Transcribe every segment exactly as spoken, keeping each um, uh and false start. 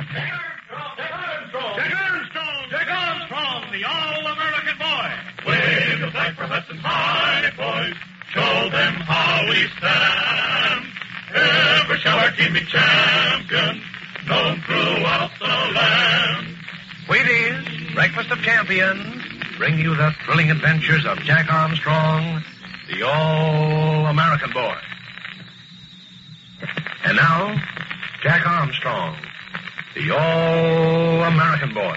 Jack Armstrong! Jack Armstrong, the all-American boy! Wave the flag for Hudson's mighty boys. Show them how we stand. Ever shall our team be champions, known throughout the land. Wheaties, Breakfast of Champions, bring you the thrilling adventures of Jack Armstrong, the all-American boy. And now, Jack Armstrong, the all-American boy.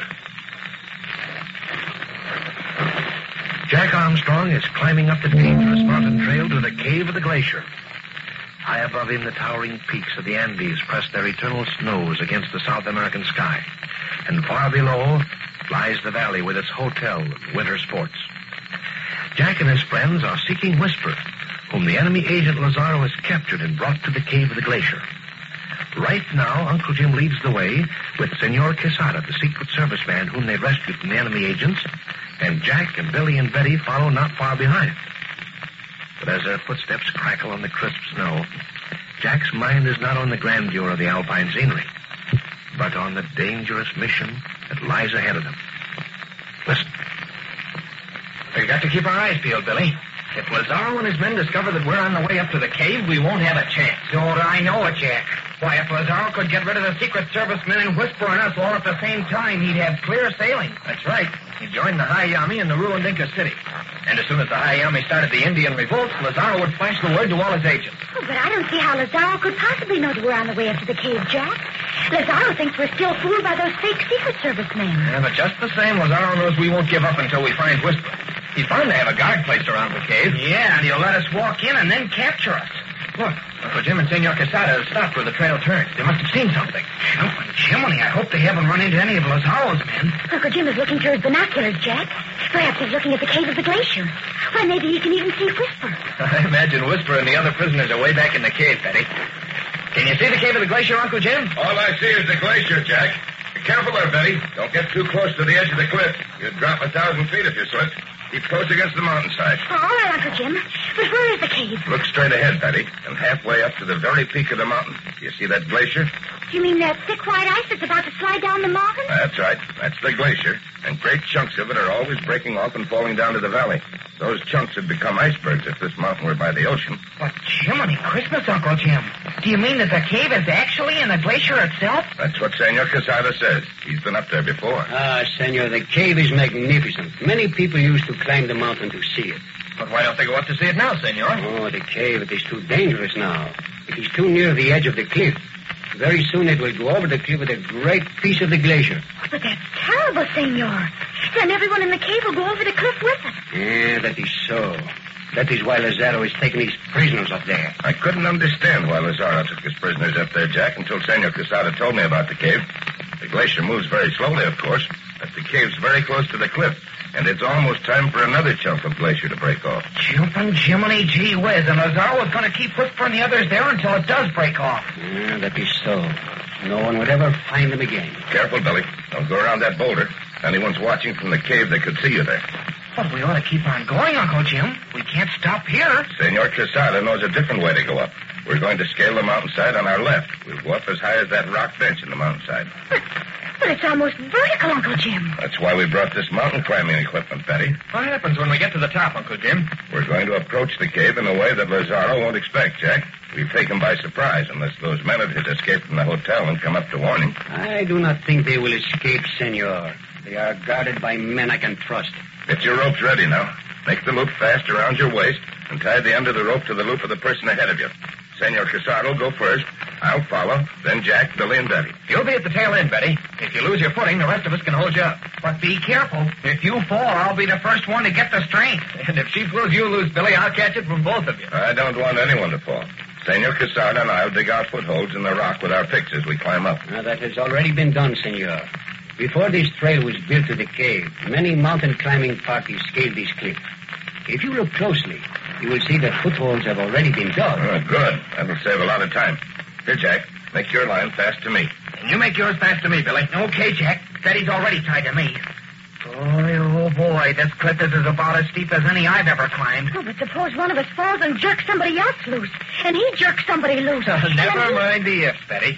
Jack Armstrong is climbing up the dangerous mountain trail to the cave of the glacier. High above him, the towering peaks of the Andes press their eternal snows against the South American sky. And far below lies the valley with its hotel and winter sports. Jack and his friends are seeking Whisper, whom the enemy agent Lazaro has captured and brought to the cave of the glacier. Right now, Uncle Jim leads the way with Senor Quesada, the Secret Service man whom they rescued from the enemy agents, and Jack and Billy and Betty follow not far behind. But as their footsteps crackle on the crisp snow, Jack's mind is not on the grandeur of the alpine scenery, but on the dangerous mission that lies ahead of them. Listen. We've got to keep our eyes peeled, Billy. If Lazaro and his men discover that we're on the way up to the cave, we won't have a chance. Don't I know it, Jack. Why, if Lazaro could get rid of the Secret Service men and Whisper and us all at the same time, he'd have clear sailing. That's right. He'd join the Hayami in the ruined Inca city. And as soon as the Hayami started the Indian revolt, Lazaro would flash the word to all his agents. Oh, but I don't see how Lazaro could possibly know that we're on the way up to the cave, Jack. Lazaro thinks we're still fooled by those fake Secret Service men. Yeah, but just the same, Lazaro knows we won't give up until we find Whisper. He's bound to have a guard placed around the cave. Yeah, and he'll let us walk in and then capture us. Look, Uncle Jim and Senor Quesada have stopped where the trail turns. They must have seen something. Oh, Jiminy, I hope they haven't run into any of Lazaro's men. Uncle Jim is looking through his binoculars, Jack. Perhaps he's looking at the cave of the glacier. Why, maybe he can even see Whisper. I imagine Whisper and the other prisoners are way back in the cave, Betty. Can you see the cave of the glacier, Uncle Jim? All I see is the glacier, Jack. Be careful there, Betty. Don't get too close to the edge of the cliff. You'd drop a thousand feet if you slipped. Keep close against the mountainside. Oh, all right, Uncle Jim. But where is the cave? Look straight ahead, Betty, and halfway up to the very peak of the mountain. Do you see that glacier? You mean that thick white ice that's about to slide down the mountain? That's right. That's the glacier. And great chunks of it are always breaking off and falling down to the valley. Those chunks would become icebergs if this mountain were by the ocean. But, Jiminy Christmas, Uncle Jim. Do you mean that the cave is actually in the glacier itself? That's what Senor Quesada says. He's been up there before. Ah, Senor, the cave is magnificent. Many people used to climb the mountain to see it. But why don't they go up to see it now, Senor? Oh, the cave, it is too dangerous now. It is too near the edge of the cliff. Very soon it will go over the cliff with a great piece of the glacier. But that's terrible, Senor. Then everyone in the cave will go over the cliff with us. Yeah, that is so. That is why Lazaro is taking his prisoners up there. I couldn't understand why Lazaro took his prisoners up there, Jack, until Senor Quesada told me about the cave. The glacier moves very slowly, of course, but the cave's very close to the cliff, and it's almost time for another chunk of glacier to break off. Jumping Jiminy gee whiz, and Lazaro is going to keep whispering the others there until it does break off. Yeah, that is so. No one would ever find them again. Careful, Billy. Don't go around that boulder. If anyone's watching from the cave, they could see you there. But we ought to keep on going, Uncle Jim. We can't stop here. Senor Quesada knows a different way to go up. We're going to scale the mountainside on our left. We'll go up as high as that rock bench in the mountainside. But, but it's almost vertical, Uncle Jim. That's why we brought this mountain climbing equipment, Betty. What happens when we get to the top, Uncle Jim? We're going to approach the cave in a way that Lazaro won't expect, Jack. We've taken him by surprise, unless those men of his escaped from the hotel and come up to warn him. I do not think they will escape, Senor. They are guarded by men I can trust. Get your ropes ready now. Make the loop fast around your waist and tie the end of the rope to the loop of the person ahead of you. Senor Quesada will go first. I'll follow. Then Jack, Billy, and Betty. You'll be at the tail end, Betty. If you lose your footing, the rest of us can hold you up. But be careful. If you fall, I'll be the first one to get the strength. And if she flows, you lose, Billy. I'll catch it from both of you. I don't want anyone to fall. Senor Quesada and I'll dig out footholds in the rock with our picks as we climb up. Now, that has already been done, Senor. Before this trail was built to the cave, many mountain climbing parties scaled this cliff. If you look closely, you will see that footholds have already been dug. Oh, good. That'll save a lot of time. Here, Jack, make your line fast to me. And you make yours fast to me, Billy. Okay, Jack. Betty's already tied to me. Boy, oh, boy, this cliff is about as steep as any I've ever climbed. Oh, but suppose one of us falls and jerks somebody else loose, and he jerks somebody loose. Uh, never and mind the ifs, Betty.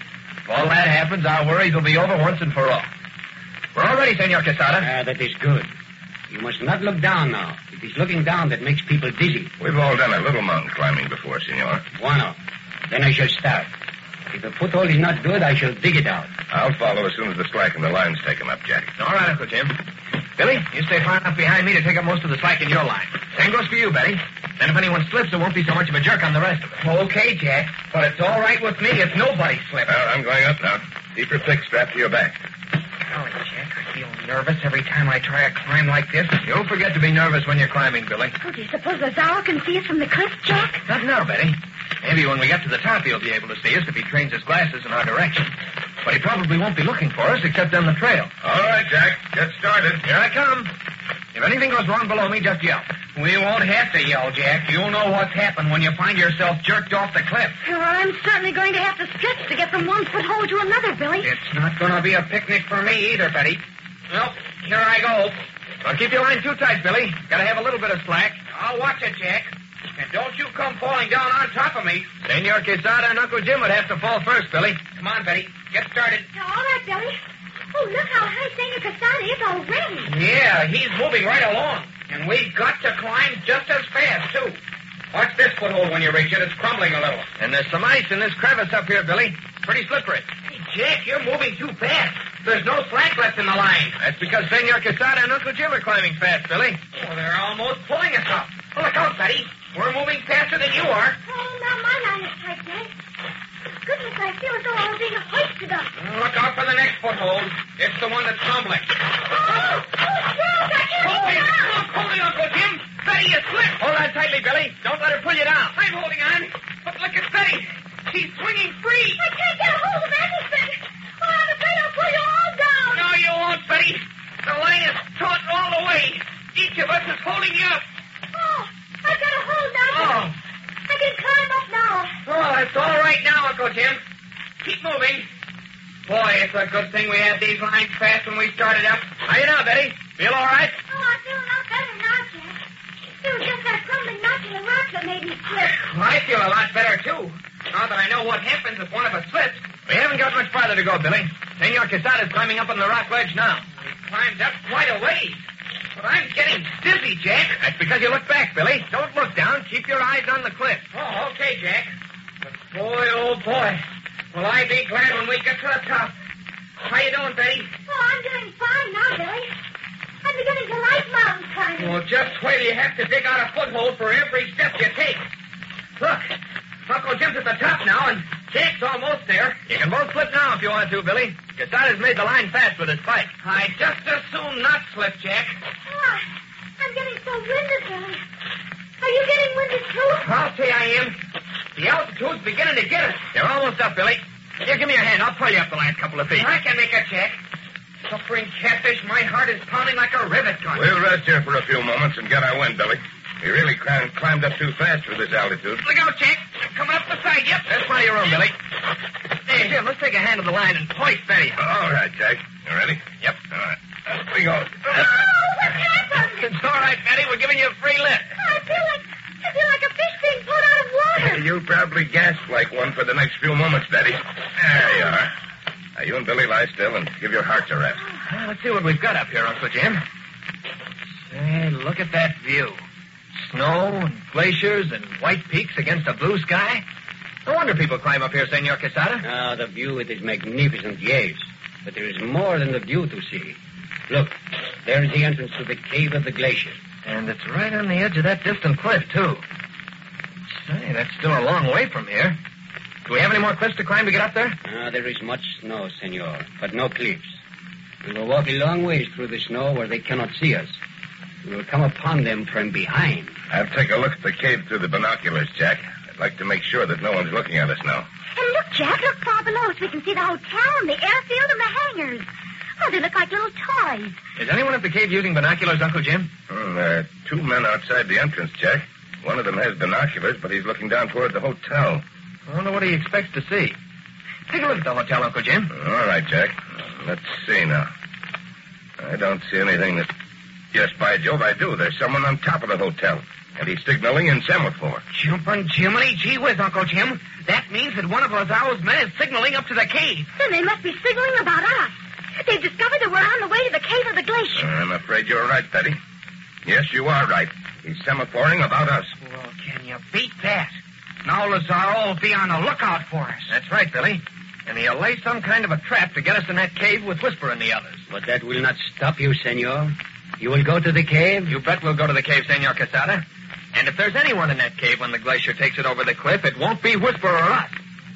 If all that happens, our worries will be over once and for all. We're all ready, Senor Quesada. Ah, that is good. You must not look down now. It is looking down that makes people dizzy. We've all done a little mountain climbing before, senor. Bueno. Then I shall start. If the foothold is not good, I shall dig it out. I'll follow as soon as the slack in the line's taken up, Jack. All right, Uncle Jim. Billy, you stay far enough behind me to take up most of the slack in your line. Same goes for you, Betty. Then if anyone slips, there won't be so much of a jerk on the rest of us. Okay, Jack. But it's all right with me if nobody slips. Well, I'm going up now. Keep your pick strapped to your back. Golly, Jack, I feel nervous every time I try a climb like this. Don't forget to be nervous when you're climbing, Billy. Oh, do you suppose Lazaro can see us from the cliff, Jack? Not now, Betty. Maybe when we get to the top, he'll be able to see us if he trains his glasses in our direction. But he probably won't be looking for us except down the trail. All right, Jack. Get started. Here I come. If anything goes wrong below me, just yell. We won't have to yell, Jack. You'll know what's happened when you find yourself jerked off the cliff. Well, I'm certainly going to have to stretch to get from one foothold to another, Billy. It's not going to be a picnic for me either, Betty. Well, here I go. Well, keep your line too tight, Billy. Gotta have a little bit of slack. I'll watch it, Jack. And don't you come falling down on top of me. Senor Quesada and Uncle Jim would have to fall first, Billy. Come on, Betty. Get started. All right, Billy. Oh, look how high Senor Quesada is already. Yeah, he's moving right along. And we've got to climb just as fast, too. Watch this foothold when you reach it. It's crumbling a little. And there's some ice in this crevice up here, Billy. Pretty slippery. Hey, Jack, you're moving too fast. There's no slack left in the line. That's because Senor Quesada and Uncle Jim are climbing fast, Billy. Oh, they're almost pulling us up. Oh, look out, Betty. We're moving faster than you are. Oh, now my line is tight, Jack. Goodness, I feel as though I was being hoisted up. Look out for the next foothold. It's the one that's crumbling. Oh, oh, Jack, I can't Hold hold it. on. Oh, hold it, Uncle Jim. Betty, you slipped. Hold on tightly, Billy. Don't let her pull you down. I'm holding on. But look at Betty. She's swinging free. I can't get a hold of anything. Oh, I'm afraid I'll pull you all down. No, you won't, Betty. The line is taut all the way. Each of us is holding you up. Oh, I've got a hold now. Oh. I can climb up now. Oh, it's all right now, Uncle Jim. Keep moving. Boy, it's a good thing we had these lines fast when we started up. How you now, Betty? Feel all right? Oh, I feel a lot better now, Jack. It was just that crumbling knocking the rocks that made me slip. I feel a lot better, too. Now that I know what happens if one of us slips. We haven't got much farther to go, Billy. Senor Quesada's climbing up on the rock ledge now. We climbed up quite a ways. But I'm getting dizzy, Jack. That's because you look back, Billy. Don't look down. Keep your eyes on the cliff. Oh, okay, Jack. But boy, oh boy, will I be glad when we get to the top. How you doing, Betty? Oh, I'm doing fine now, Billy. I'm beginning to like mountain climbing. Well, just wait till you have to dig out a foothold for every step you take. Look, Uncle Jim's at the top now, and Jack's almost there. You can both slip now if you want to, Billy. Quesada's made the line fast with his spike. I'd just as soon not slip, Jack. Oh, I'm getting so winded, Billy. Are you getting winded, too? I'll say I am. The altitude's beginning to get us. You're almost up, Billy. Here, give me your hand. I'll pull you up the last couple of feet. I can make it, Jack. Suffering catfish, my heart is pounding like a rivet gun. We'll rest here for a few moments and get our wind, Billy. We really clim- climbed up too fast for this altitude. Look out, Jack. Coming up the side, yep. There's plenty of room, Billy. Hey, Jim, let's take a hand of the line and hoist Betty. All right, Jack. You ready? Yep. All right. Up we go. Oh, what happened? It's all right, Betty. We're giving you a free lift. I feel like I feel like a fish being pulled out of water. You'll probably gasp like one for the next few moments, Betty. There you are. Now, you and Billy lie still and give your hearts a rest. Well, let's see what we've got up here, Uncle Jim. Say, look at that view. Snow and glaciers and white peaks against a blue sky. No wonder people climb up here, Senor Quesada. Ah, the view, it is magnificent, yes. But there is more than the view to see. Look, there is the entrance to the cave of the glacier. And it's right on the edge of that distant cliff, too. Say, that's still a long way from here. Do we have any more cliffs to climb to get up there? Ah, there is much snow, senor, but no cliffs. We will walk a long ways through the snow where they cannot see us. We will come upon them from behind. I'll take a look at the cave through the binoculars, Jack. I'd like to make sure that no one's looking at us now. And look, Jack, look far below us. We can see the hotel and the airfield and the hangars. Oh, they look like little toys. Is anyone at the cave using binoculars, Uncle Jim? Hmm, there are two men outside the entrance, Jack. One of them has binoculars, but he's looking down toward the hotel. I wonder what he expects to see. Take a look at the hotel, Uncle Jim. All right, Jack. Let's see now. I don't see anything that... Yes, by Jove, I do. There's someone on top of the hotel. And he's signaling in semaphore. Jumping Jiminy, gee whiz, Uncle Jim. That means that one of Lazaro's men is signaling up to the cave. Then they must be signaling about us. They've discovered that we're on the way to the cave of the glacier. I'm afraid you're right, Betty. Yes, you are right. He's semaphoring about us. Well, can you beat that? Now Lazaro will be on the lookout for us. That's right, Billy. And he'll lay some kind of a trap to get us in that cave with Whisper and the others. But that will not stop you, senor. You will go to the cave? You bet we'll go to the cave, Senor Quesada. And if there's anyone in that cave when the glacier takes it over the cliff, it won't be Whisper or us.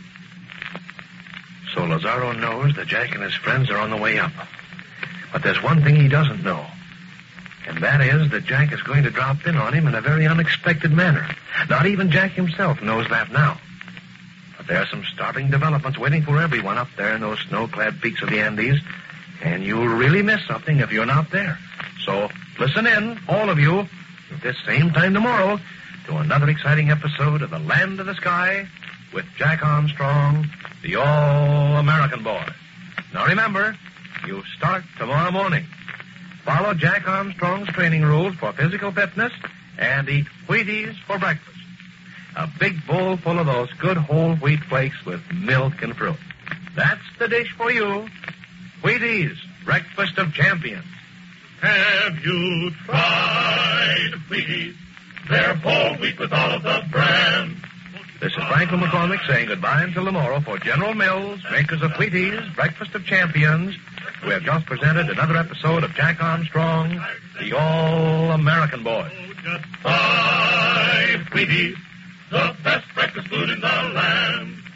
So Lazaro knows that Jack and his friends are on the way up. But there's one thing he doesn't know. And that is that Jack is going to drop in on him in a very unexpected manner. Not even Jack himself knows that now. But there are some startling developments waiting for everyone up there in those snow-clad peaks of the Andes. And you'll really miss something if you're not there. So listen in, all of you, at this same time tomorrow, to another exciting episode of The Land of the Sky with Jack Armstrong, the All-American Boy. Now remember, you start tomorrow morning. Follow Jack Armstrong's training rules for physical fitness and eat Wheaties for breakfast. A big bowl full of those good whole wheat flakes with milk and fruit. That's the dish for you. Wheaties, breakfast of champions. Have you tried Wheaties? They're whole wheat with all of the bran. This is Franklin McCormick saying goodbye until tomorrow for General Mills, makers of Wheaties, breakfast of champions. We have just presented another episode of Jack Armstrong, the All-American Boy. Just five Wheaties, the best breakfast food in the land.